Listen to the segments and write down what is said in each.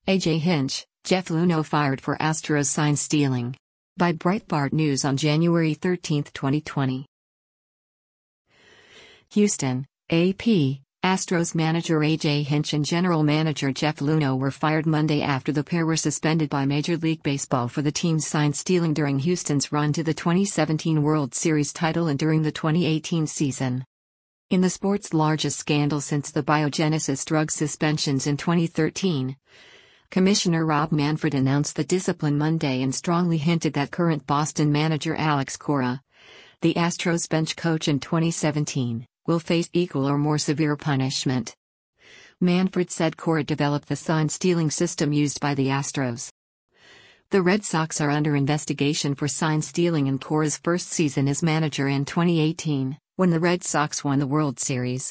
A.J. Hinch, Jeff Luhnow fired for Astros sign stealing. By Breitbart News on January 13, 2020. Houston, AP. Astros manager A.J. Hinch and general manager Jeff Luhnow were fired Monday after the pair were suspended by Major League Baseball for the team's sign stealing during Houston's run to the 2017 World Series title and during the 2018 season. In the sport's largest scandal since the Biogenesis drug suspensions in 2013, Commissioner Rob Manfred announced the discipline Monday and strongly hinted that current Boston manager Alex Cora, the Astros bench coach in 2017, will face equal or more severe punishment. Manfred said Cora developed the sign-stealing system used by the Astros. The Red Sox are under investigation for sign-stealing in Cora's first season as manager in 2018, when the Red Sox won the World Series.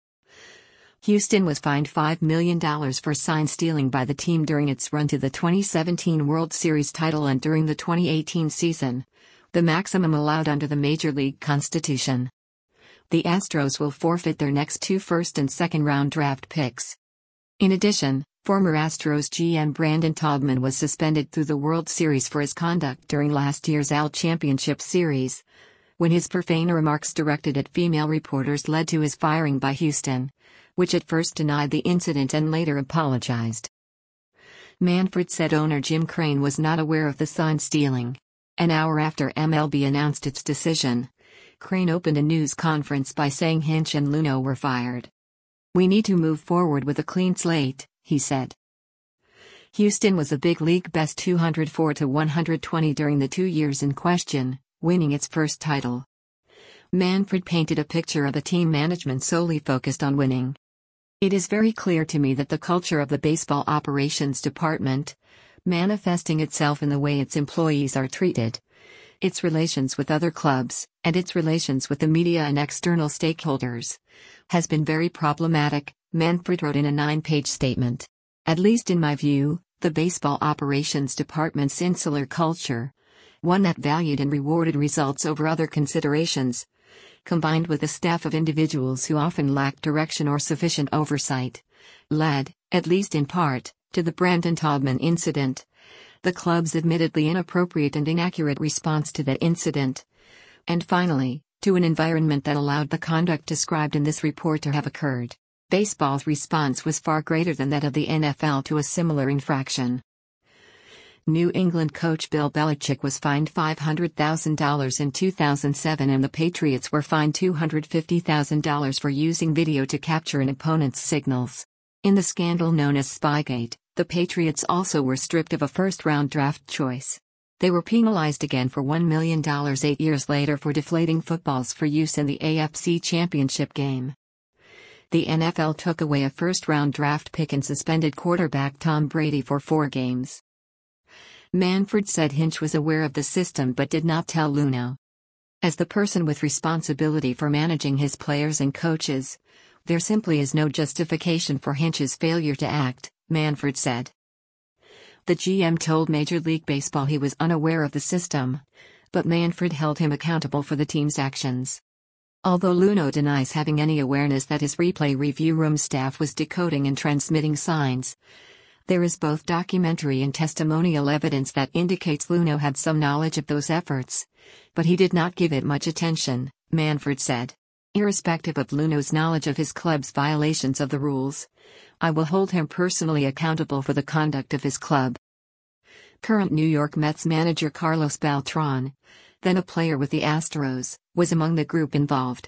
Houston was fined $5 million for sign-stealing by the team during its run to the 2017 World Series title and during the 2018 season, the maximum allowed under the Major League Constitution. The Astros will forfeit their next 2 first- and second-round draft picks. In addition, former Astros GM Brandon Taubman was suspended through the World Series for his conduct during last year's AL Championship Series, when his profane remarks directed at female reporters led to his firing by Houston, which at first denied the incident and later apologized. Manfred said owner Jim Crane was not aware of the sign stealing. An hour after MLB announced its decision, Crane opened a news conference by saying Hinch and Luhnow were fired. "We need to move forward with a clean slate," he said. Houston was a big league best 204-120 during the 2 years in question, winning its first title. Manfred painted a picture of a team management solely focused on winning. "It is very clear to me that the culture of the baseball operations department, manifesting itself in the way its employees are treated, its relations with other clubs, and its relations with the media and external stakeholders, has been very problematic," Manfred wrote in a 9-page statement. "At least in my view, the baseball operations department's insular culture, one that valued and rewarded results over other considerations, combined with a staff of individuals who often lacked direction or sufficient oversight, led, at least in part, to the Brandon Taubman incident, the club's admittedly inappropriate and inaccurate response to that incident, and finally, to an environment that allowed the conduct described in this report to have occurred. Baseball's response was far greater than that of the NFL to a similar infraction." New England coach Bill Belichick was fined $500,000 in 2007 and the Patriots were fined $250,000 for using video to capture an opponent's signals. In the scandal known as Spygate, the Patriots also were stripped of a first-round draft choice. They were penalized again for $1 million 8 years later for deflating footballs for use in the AFC Championship game. The NFL took away a first-round draft pick and suspended quarterback Tom Brady for 4 games. Manfred said Hinch was aware of the system but did not tell Luhnow. "As the person with responsibility for managing his players and coaches, there simply is no justification for Hinch's failure to act," Manfred said. The GM told Major League Baseball he was unaware of the system, but Manfred held him accountable for the team's actions. Although Luhnow denies having any awareness that his replay review room staff was decoding and transmitting signs, there is both documentary and testimonial evidence that indicates Luhnow had some knowledge of those efforts, but he did not give it much attention, Manfred said. "Irrespective of Luhnow's knowledge of his club's violations of the rules, I will hold him personally accountable for the conduct of his club." Current New York Mets manager Carlos Beltran, then a player with the Astros, was among the group involved.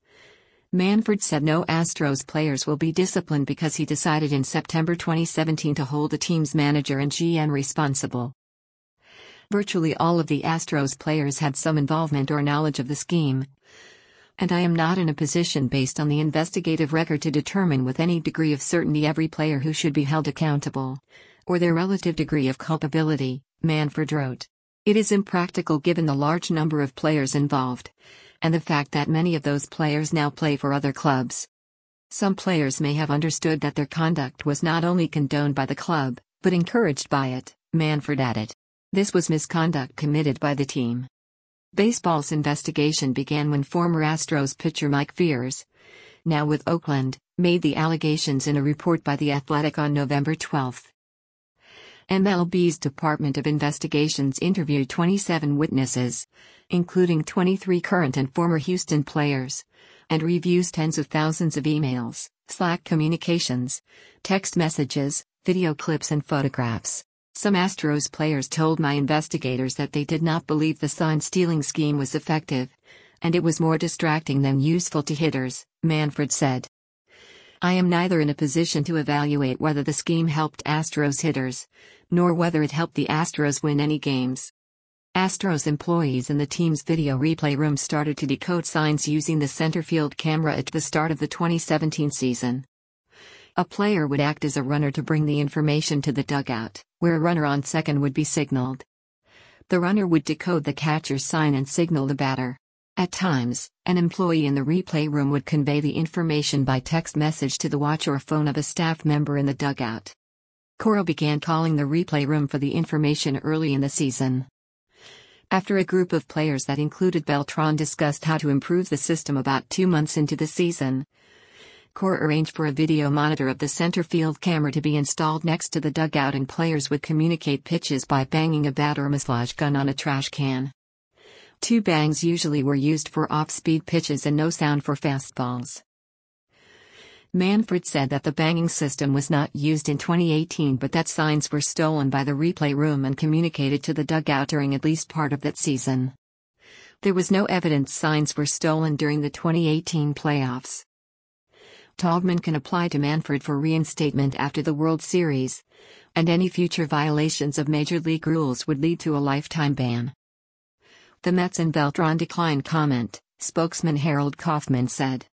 Manfred said no Astros players will be disciplined because he decided in September 2017 to hold the team's manager and GM responsible. "Virtually all of the Astros players had some involvement or knowledge of the scheme, and I am not in a position based on the investigative record to determine with any degree of certainty every player who should be held accountable, or their relative degree of culpability," Manfred wrote. "It is impractical given the large number of players involved, and the fact that many of those players now play for other clubs. Some players may have understood that their conduct was not only condoned by the club, but encouraged by it," Manfred added. "This was misconduct committed by the team." Baseball's investigation began when former Astros pitcher Mike Fiers, now with Oakland, made the allegations in a report by The Athletic on November 12. MLB's Department of Investigations interviewed 27 witnesses, including 23 current and former Houston players, and reviews tens of thousands of emails, Slack communications, text messages, video clips and photographs. Some Astros players told my investigators that they did not believe the sign-stealing scheme was effective, and it was more distracting than useful to hitters, Manfred said. I am neither in a position to evaluate whether the scheme helped Astros hitters, nor whether it helped the Astros win any games. Astros employees in the team's video replay room started to decode signs using the center field camera at the start of the 2017 season. A player would act as a runner to bring the information to the dugout, where a runner on second would be signaled. The runner would decode the catcher's sign and signal the batter. At times, an employee in the replay room would convey the information by text message to the watch or phone of a staff member in the dugout. Cora began calling the replay room for the information early in the season. After a group of players that included Beltran discussed how to improve the system about 2 months into the season, Cora arranged for a video monitor of the center field camera to be installed next to the dugout, and players would communicate pitches by banging a bat or massage gun on a trash can. 2 bangs usually were used for off-speed pitches and no sound for fastballs. Manfred said that the banging system was not used in 2018, but that signs were stolen by the replay room and communicated to the dugout during at least part of that season. There was no evidence signs were stolen during the 2018 playoffs. Taubman can apply to Manfred for reinstatement after the World Series, and any future violations of Major League rules would lead to a lifetime ban. The Mets and Beltran declined comment, spokesman Harold Kaufman said.